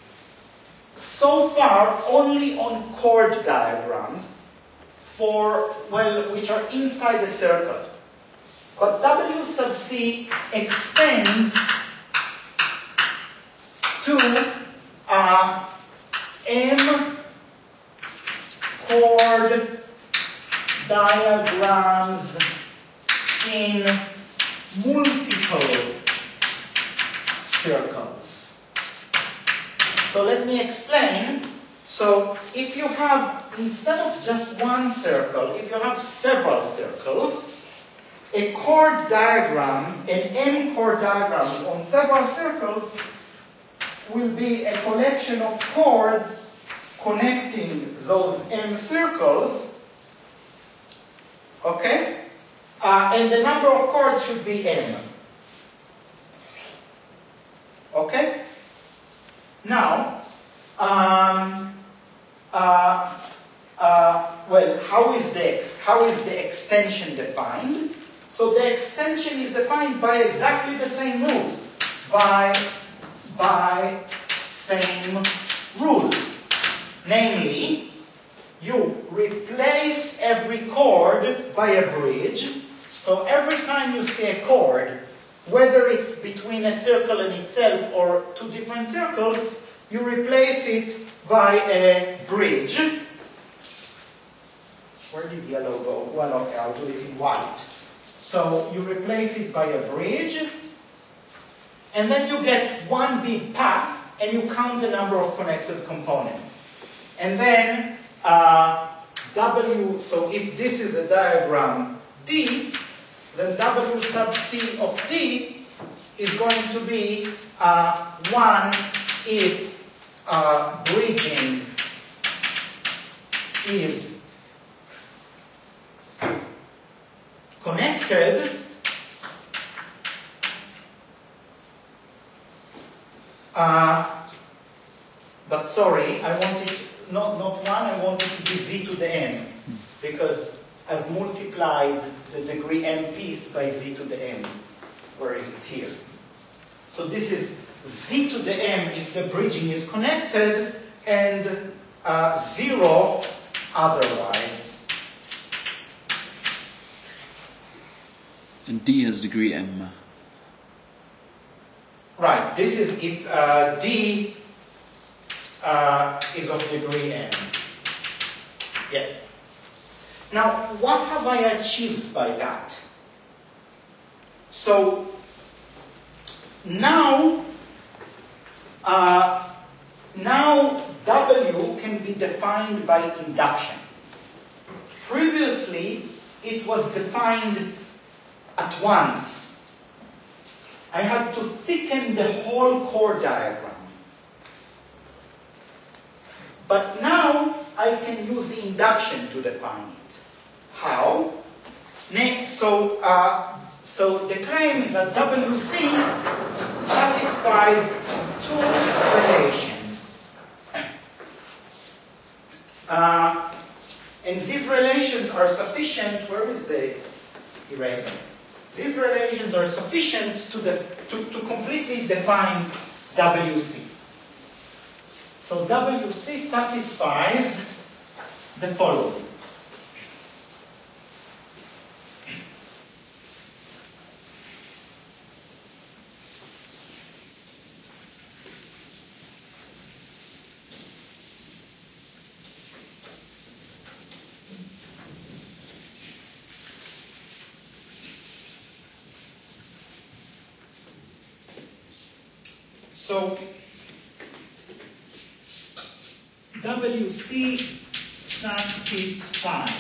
so far only on chord diagrams for, well, which are inside the circle. But w sub c extends to uh, m chord diagrams in multiple circles. So let me explain. So if you have, instead of just one circle, if you have several circles, a chord diagram, an M chord diagram on several circles will be a collection of chords connecting those M circles, okay? Uh, and the number of chords should be M. Okay? Now, um, uh, uh, well, how is the ex how is the extension defined? So the extension is defined by exactly the same rule, by by same rule, namely, you replace every chord by a bridge. So every time you see a chord, whether it's between a circle and itself or two different circles, you replace it by a bridge. Where did yellow go? Well, okay, I'll do it in white. So you replace it by a bridge, and then you get one big path, and you count the number of connected components. And then uh, W, so if this is a diagram D, then W sub C of D is going to be uh, one if uh, bridging is connected, uh, but sorry, I want it not, not one, I want it to be z to the m, because I've multiplied the degree m piece by z to the m. Where is it here? So this is z to the m if the bridging is connected, and uh, zero otherwise. And D has degree m. Right, this is if uh, D uh, is of degree m. Yeah. Now, what have I achieved by that? So, now, uh, now W can be defined by induction. Previously, it was defined at once. I had to thicken the whole chord diagram. But now, I can use induction to define it. How? So, uh, so the claim is that W C satisfies two relations. Uh, and these relations are sufficient. Where is the eraser? These relations are sufficient to, the, to, to completely define W C. So W C satisfies the following. So W C satisfies.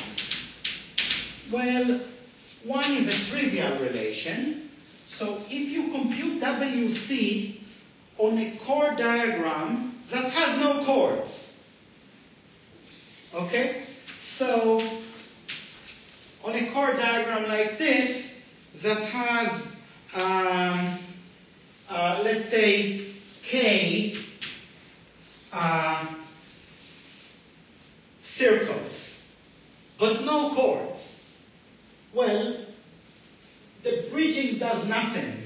Well, one is a trivial relation. So if you compute W C on a chord diagram that has no chords, okay? So on a chord diagram like this that has, um, uh, let's say, K uh, circles, but no chords. Well, the bridging does nothing.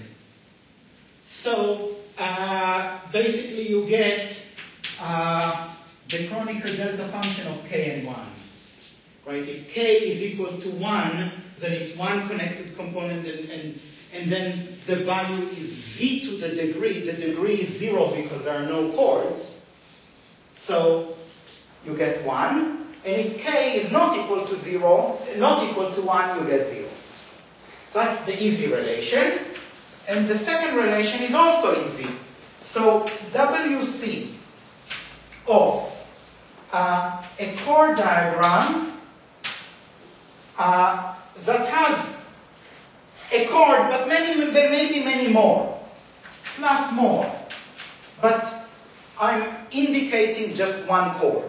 So uh, basically you get uh, the Kronecker delta function of K and one. Right? If K is equal to one, then it's one connected component, and, and, and then the value is Z to the degree. The degree is zero because there are no chords. So you get one. And if K is not equal to zero, not equal to one, you get zero. So that's the easy relation. And the second relation is also easy. So W C of uh, a chord diagram uh, that has a chord, but many, maybe many more, plus more. But I'm indicating just one chord.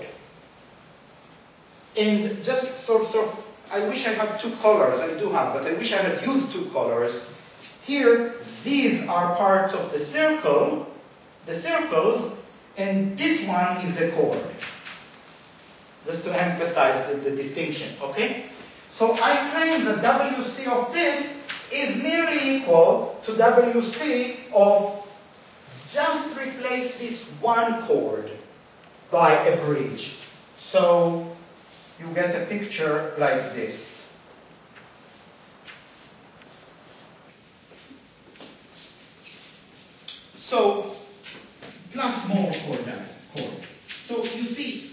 And just sort of, I wish I had two colors, I do have, but I wish I had used two colors. Here, these are parts of the circle, the circles, and this one is the chord. Just to emphasize the, the distinction, okay? So I claim that W C of this is nearly equal to W C of just replace this one chord by a bridge. So you get a picture like this. So, plus more chord, chord. So you see,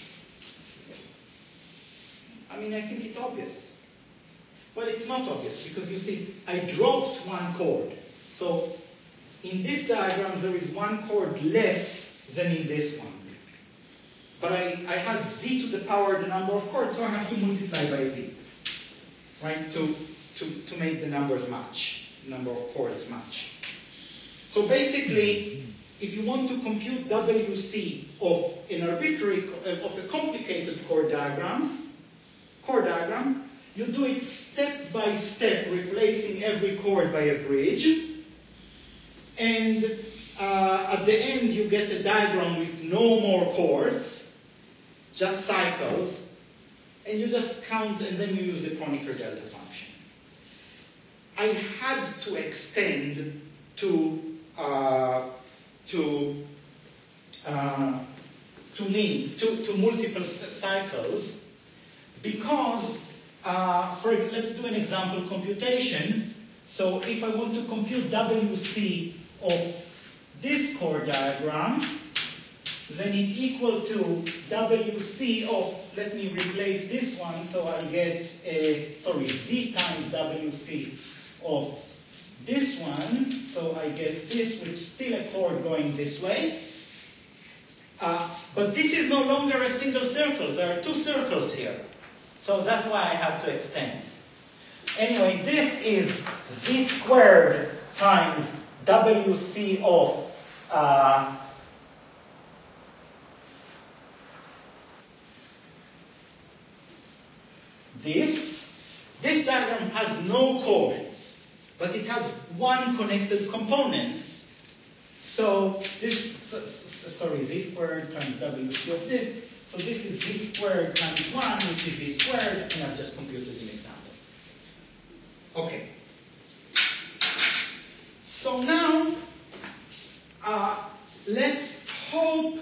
I mean, I think it's obvious. Well, it's not obvious, because you see, I dropped one chord. So in this diagram, there is one chord less than in this one. But I, I had Z to the power the number of chords, so I have to multiply by Z, right, to, to, to make the numbers match, the number of chords match. So basically, if you want to compute W C of an arbitrary, of a complicated chord diagrams, chord diagram, you do it step by step, replacing every chord by a bridge, and uh, at the end you get a diagram with no more chords, just cycles, and you just count, and then you use the Kronecker delta function. I had to extend to uh, to uh, to link to, to multiple cycles because uh, for let's do an example computation. So if I want to compute W C of this chord diagram, then it's equal to W C of, let me replace this one, so I'll get a, sorry, Z times W C of this one, so I get this with still a chord going this way. Uh, but this is no longer a single circle, there are two circles here. So that's why I have to extend. Anyway, this is Z squared times W C of uh, this. This diagram has no chords, but it has one connected components. So this, so, so, sorry, Z squared times W C of this. So this is Z squared times one, which is Z squared, and I've just computed an example. Okay. So now, uh, let's hope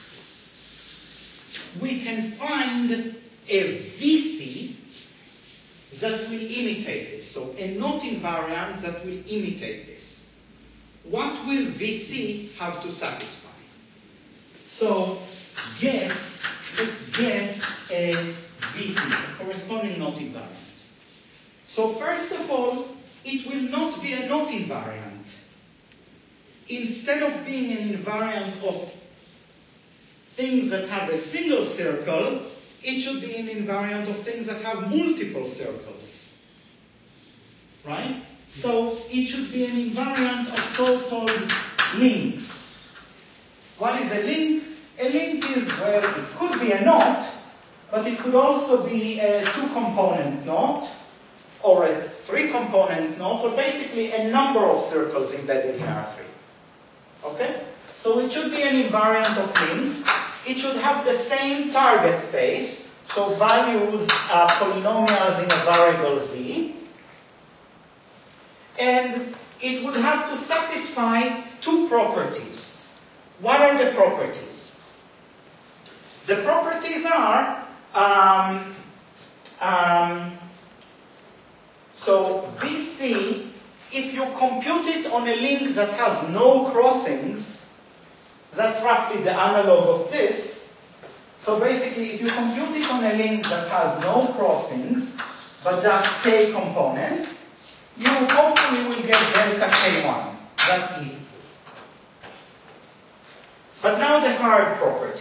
we can find a V C that will imitate this. So a knot invariant that will imitate this. What will V C have to satisfy? So guess, let's guess a V C, a corresponding knot invariant. So first of all, it will not be a knot invariant. instead of being an invariant of things that have a single circle, it should be an invariant of things that have multiple circles. Right? So it should be an invariant of so-called links. What is a link? A link is, well, it could be a knot, but it could also be a two-component knot, or a three-component knot, or basically a number of circles embedded in R three. Okay? So it should be an invariant of links. It should have the same target space, so values are polynomials in a variable z. And it would have to satisfy two properties. What are the properties? The properties are, um, um, so V C, if you compute it on a link that has no crossings, that's roughly the analog of this. So basically, if you compute it on a link that has no crossings, but just k components, you hopefully will get delta k one. That's easy. But now the hard property.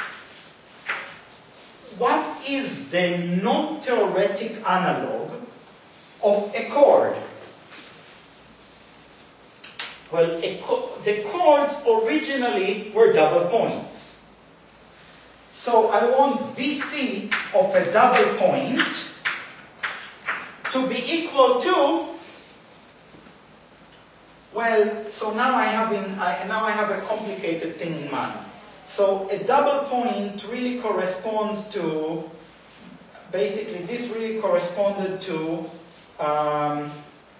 What is the non-theoretic analog of a chord? Well, a co the chords originally were double points. So I want V C of a double point to be equal to, well, so now I have in I, now I have a complicated thing in mind. So a double point really corresponds to, basically this really corresponded to, um,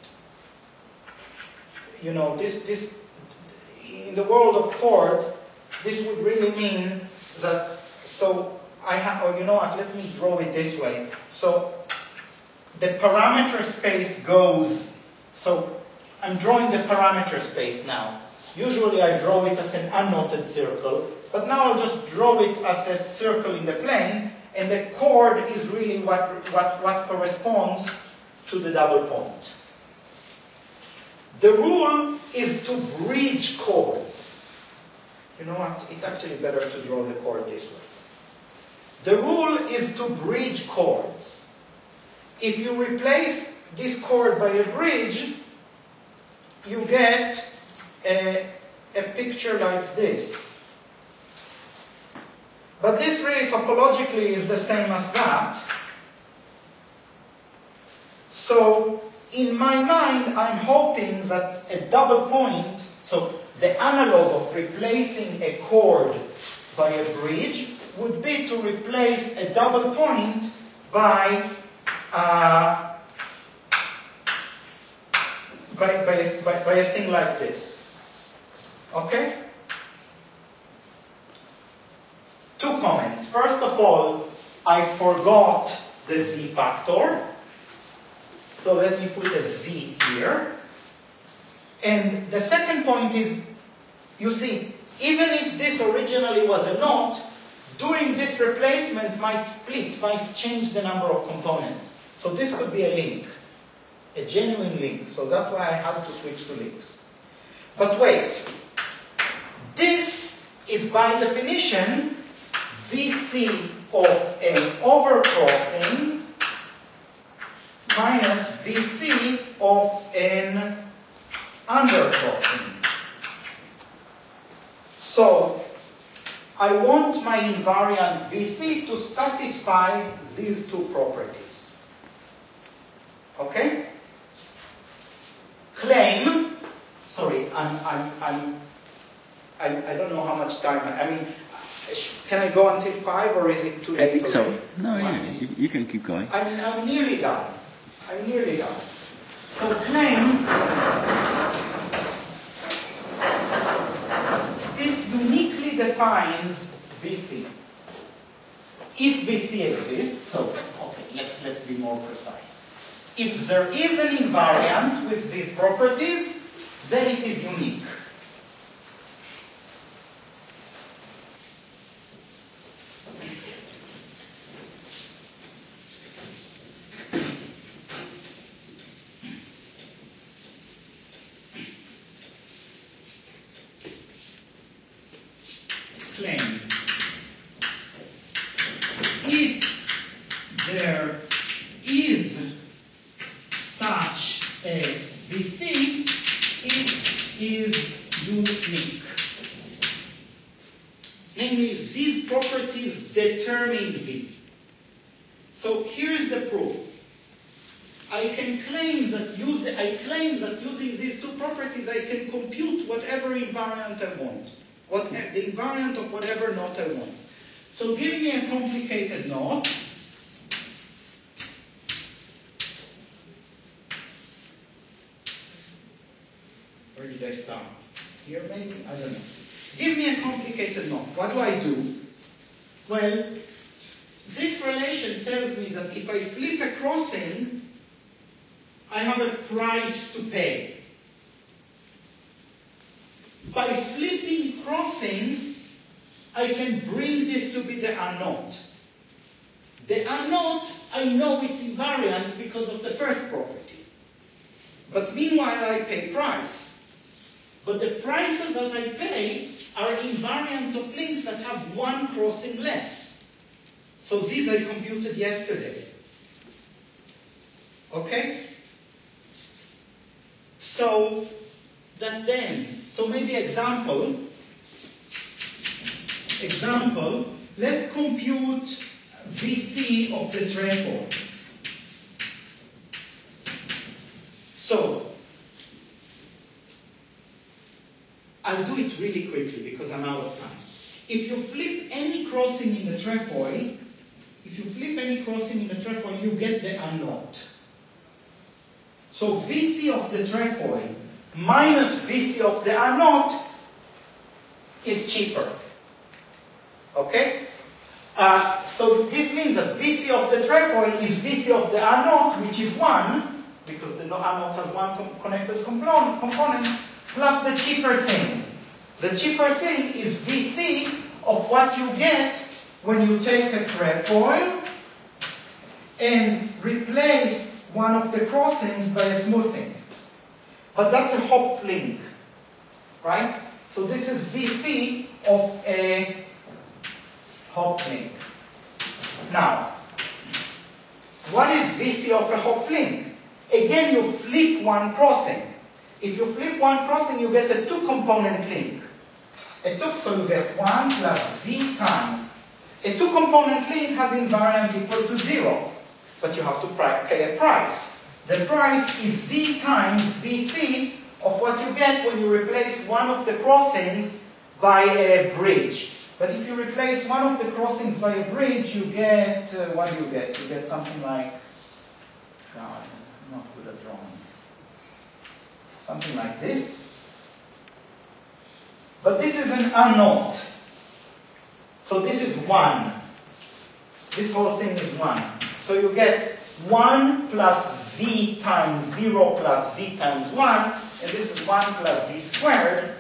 you know, this, this, in the world of chords, this would really mean that, so I have, or you know what, let me draw it this way. So the parameter space goes, so I'm drawing the parameter space now. Usually I draw it as an unknotted circle, but now I'll just draw it as a circle in the plane, and the chord is really what, what, what corresponds to the double point. The rule is to bridge chords. You know what? It's actually better to draw the chord this way. The rule is to bridge chords. If you replace this chord by a bridge, you get a, a picture like this. But this really topologically is the same as that. So in my mind, I'm hoping that a double point, so the analog of replacing a chord by a bridge would be to replace a double point by uh, by, by, by, by a thing like this. Okay? Two comments. First of all, I forgot the z factor. So let me put a z here. And the second point is, you see, even if this originally was a knot, doing this replacement might split, might change the number of components. So this could be a link, a genuine link. So that's why I had to switch to links. But wait, this is by definition V C of an overcrossing minus V C of an undercrossing. So I want my invariant V C to satisfy these two properties. Okay? Claim, sorry, I'm, I'm, I'm, I, I don't know how much time, I, I mean, can I go until five or is it too late? I think so. already? No, yeah, you, you can keep going. I mean, I'm nearly done. I'm nearly done. So claim, this uniquely defines V C. If V C exists, so, okay, let's, let's be more precise. If there is an invariant with these properties, then it is unique. claim if there is such a V C, it is unique. Namely, these properties determine V. So here's the proof. I can claim that use, I claim that using these two properties I can compute whatever invariant I want. What, the invariant of whatever knot I want. So give me a complicated knot. Where did I start? Here maybe? I don't know. Give me a complicated knot. What do I do? Well, this relation tells me that if I flip a crossing, I have a price to pay. By flipping crossings, I can bring this to be the unknot. The unknot, I know it's invariant because of the first property. But meanwhile, I pay price. But the prices that I pay are invariants of links that have one crossing less. So these I computed yesterday. Okay? So that's the end. So maybe example. Example, let's compute V C of the trefoil. So, I'll do it really quickly because I'm out of time. If you flip any crossing in the trefoil, if you flip any crossing in the trefoil, you get the unknot. So V C of the trefoil minus V C of the unknot is cheaper. Okay? Uh, so this means that V C of the trefoil is V C of the unknot, which is one, because the unknot has one com connectors component, component, plus the cheaper thing. The cheaper thing is V C of what you get when you take a trefoil and replace one of the crossings by a smoothing. But that's a Hopf link, right? So this is V C of a Hopf link. Now, what is V C of a Hopf link? Again, you flip one crossing. If you flip one crossing, you get a two-component link. A two, so you get one plus z times. A two-component link has invariant equal to zero, but you have to pay a price. The price is z times V C of what you get when you replace one of the crossings by a bridge. But if you replace one of the crossings by a bridge, you get, uh, what do you get? You get something like, God, I'm not good at drawing. Something like this. But this is an unknot. So this is one. This whole thing is one. So you get one plus z times zero plus z times one, and this is one plus z squared.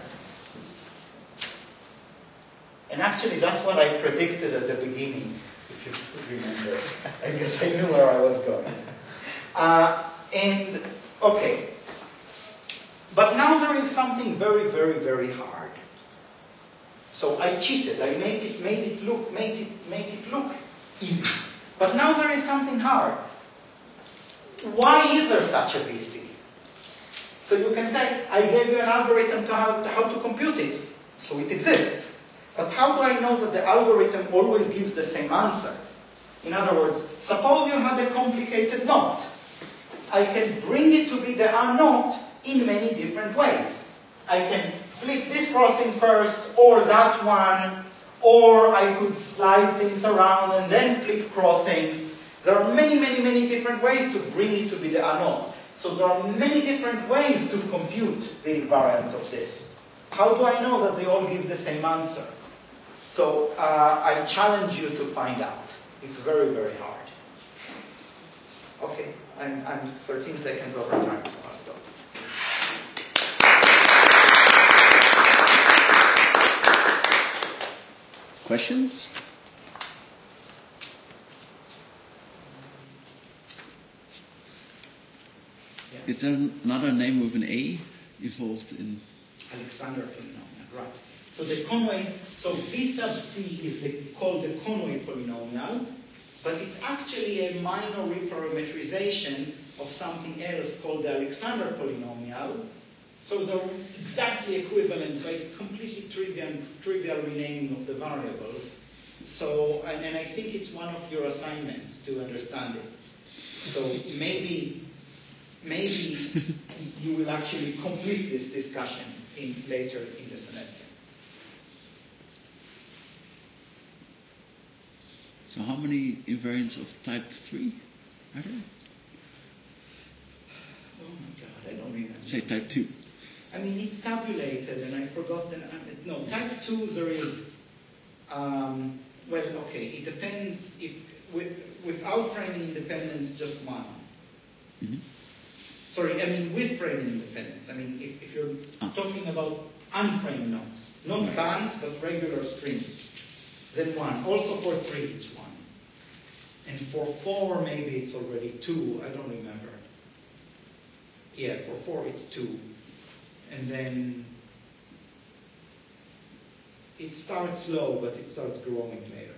And actually, that's what I predicted at the beginning, if you could remember. I guess I knew where I was going. Uh, and, okay. But now there is something very, very, very hard. So I cheated. I made it, made it look, made it, made it look easy. But now there is something hard. Why is there such a V C? So you can say, I gave you an algorithm to how, to how to compute it. So it exists. But how do I know that the algorithm always gives the same answer? In other words, suppose you had a complicated knot. I can bring it to be the unknot in many different ways. I can flip this crossing first, or that one, or I could slide things around and then flip crossings. There are many, many, many different ways to bring it to be the unknot. So there are many different ways to compute the invariant of this. How do I know that they all give the same answer? So uh, I challenge you to find out. It's very, very hard. Okay, I'm, I'm thirteen seconds over time, so I'll stop. Questions? Yeah. Is there another name with an A involved in? Alexander Polynomial, right. So the Conway, so V sub c is the, called the Conway polynomial, but it's actually a minor reparametrization of something else called the Alexander polynomial. So they're exactly equivalent by completely trivial, trivial renaming of the variables. So, and, and I think it's one of your assignments to understand it. So maybe, maybe you will actually complete this discussion in, later in the semester. So how many invariants of type three are there? Oh my God, I don't remember. Say type two. I mean, it's tabulated, and I forgot the, no, type two there is, um, well, okay, it depends if, with, without framing independence, just one. Mm-hmm. Sorry, I mean with framing independence. I mean, if, if you're ah. talking about unframed nodes, not bands, but regular strings, then one. Also for three, it's one. And for four, maybe it's already two, I don't remember. Yeah, for four, it's two. And then it starts slow, but it starts growing later.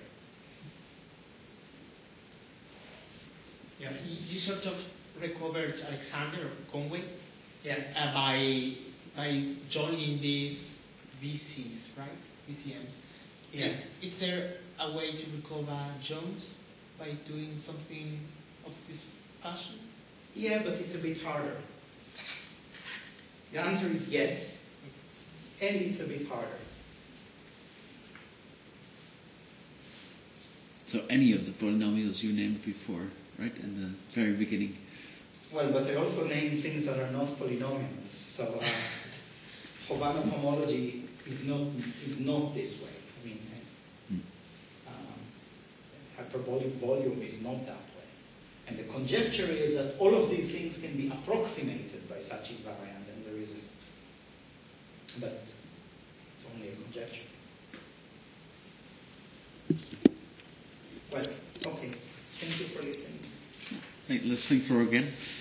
Yeah. You sort of recovered Alexander or Conway Yeah. uh, by by joining these V Cs, right? V C Ms. Yeah. Is there a way to recover Jones by doing something of this fashion? Yeah, but it's a bit harder. The answer is yes, and it's a bit harder. So any of the polynomials you named before, right, in the very beginning. Well, but I also named things that are not polynomials. So uh, Chobanov homology is not is not this way. I mean, Hmm. um, hyperbolic volume is not that way. And the conjecture is that all of these things can be approximated by such invariant, and there is a, but it's only a conjecture. Well, okay. Thank you for listening. Hey, let's think through again.